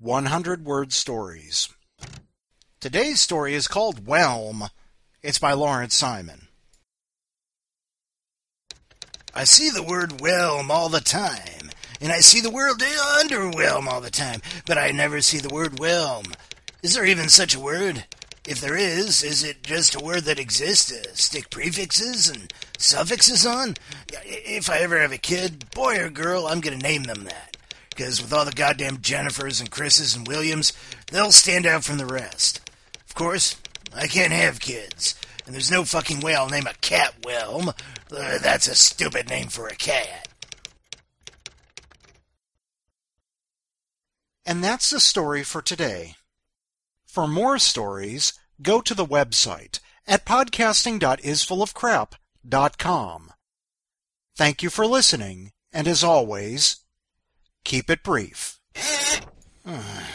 100-word stories. Today's story is called Whelm. It's by Lawrence Simon. I see the word whelm all the time, and I see the word underwhelm all the time, but I never see the word whelm. Is there even such a word? If there is it just a word that exists to stick prefixes and suffixes on? If I ever have a kid, boy or girl, I'm going to name them that. Because with all the goddamn Jennifers and Chris's and Williams, they'll stand out from the rest. Of course, I can't have kids, and there's no fucking way I'll name a cat Whelm. That's a stupid name for a cat. And that's the story for today. For more stories, go to the website at podcasting.isfullofcrap.com. Thank you for listening, and as always, keep it brief.